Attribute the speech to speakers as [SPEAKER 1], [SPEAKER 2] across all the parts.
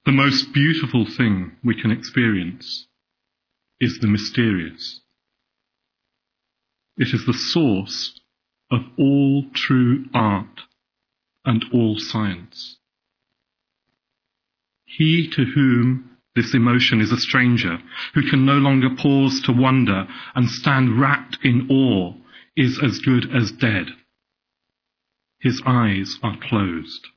[SPEAKER 1] The most beautiful thing we can experience is the mysterious. It is the source of all true art and all science. He to whom this emotion is a stranger, who can no longer pause to wonder and stand wrapped in awe, is as good as dead. His eyes are closed.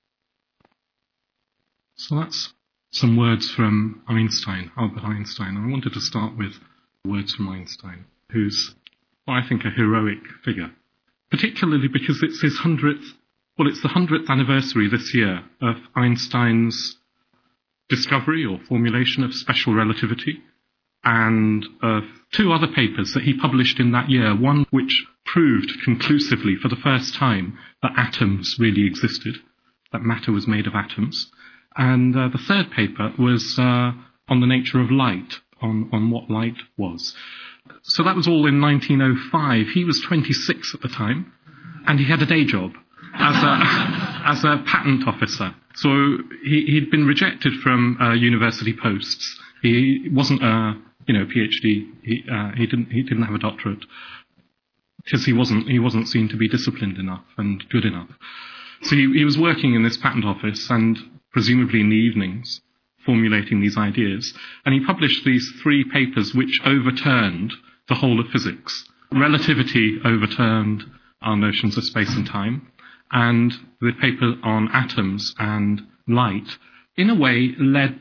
[SPEAKER 1] So that's some words from Einstein, Albert Einstein. I wanted to start with words from Einstein, who's, well, I think, a heroic figure, particularly because it's his 100th, well, it's the 100th anniversary this year of Einstein's discovery or formulation of special relativity, and of two other papers that he published in that year, one which proved conclusively for the first time that atoms really existed, that matter was made of atoms, and the third paper was on the nature of light, on what light was. So that was all in 1905. He was 26 at the time, and he had a day job as a patent officer. So he'd been rejected from university posts. He wasn't a PhD. He didn't have a doctorate because he wasn't seen to be disciplined enough and good enough. So he was working in this patent office and presumably in the evenings formulating these ideas. And he published these three papers which overturned the whole of physics. Relativity overturned our notions of space and time, and the paper on atoms and light, in a way, laid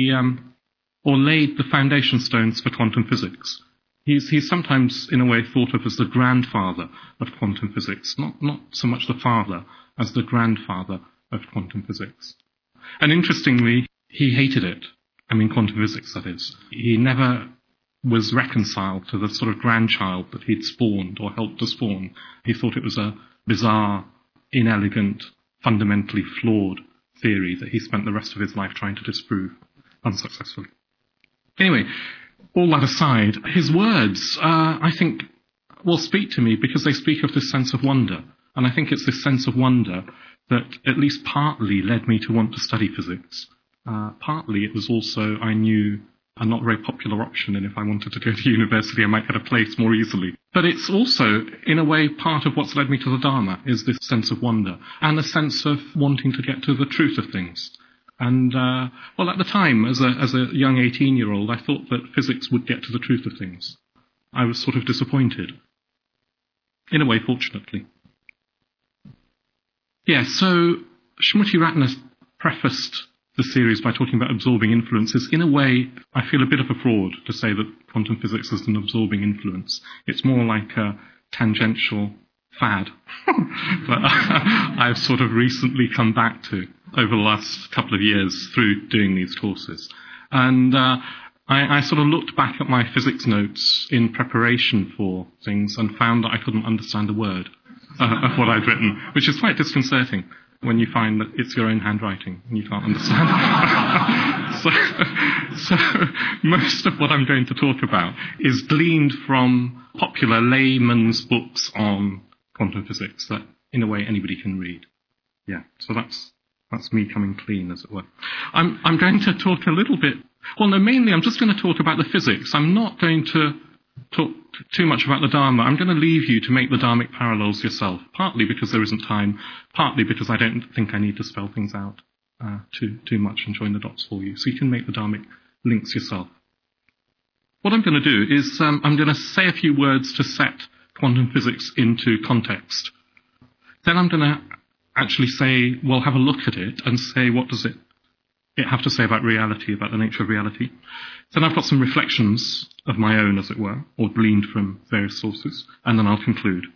[SPEAKER 1] the foundation stones for quantum physics. He's sometimes, in a way, thought of as the grandfather of quantum physics, not so much the father as the grandfather of quantum physics. And interestingly, he hated it. I mean, quantum physics, that is. He never was reconciled to the sort of grandchild that he'd spawned or helped to spawn. He thought it was a bizarre, inelegant, fundamentally flawed theory that he spent the rest of his life trying to disprove unsuccessfully. Anyway, all that aside, his words, I think, will speak to me because they speak of this sense of wonder. And I think it's this sense of wonder that at least partly led me to want to study physics. Partly it was also, I knew, a not very popular option, and if I wanted to go to university I might get a place more easily. But it's also, in a way, part of what's led me to the Dharma, is this sense of wonder, and a sense of wanting to get to the truth of things. And, well, at the time, as a young 18-year-old, I thought that physics would get to the truth of things. I was sort of disappointed. In a way, fortunately. Yeah, so Shruti Ratner prefaced the series by talking about absorbing influences. In a way, I feel a bit of a fraud to say that quantum physics is an absorbing influence. It's more like a tangential fad that I've sort of recently come back to over the last couple of years through doing these courses. And I sort of looked back at my physics notes in preparation for things and found that I couldn't understand a word of what I'd written, which is quite disconcerting when you find that it's your own handwriting and you can't understand. So most of what I'm going to talk about is gleaned from popular layman's books on quantum physics that, in a way, anybody can read. Yeah, so that's me coming clean, as it were. I'm going to talk a little bit. Well, no, mainly I'm just going to talk about the physics. I'm not going to talk too much about the Dharma. I'm going to leave you to make the Dharmic parallels yourself, partly because there isn't time, partly because I don't think I need to spell things out too much and join the dots for you. So you can make the Dharmic links yourself. What I'm going to do is I'm going to say a few words to set quantum physics into context. Then I'm going to actually say, well, have a look at it and say, what does it have to say about reality, about the nature of reality. Then I've got some reflections of my own, as it were, or gleaned from various sources, and then I'll conclude.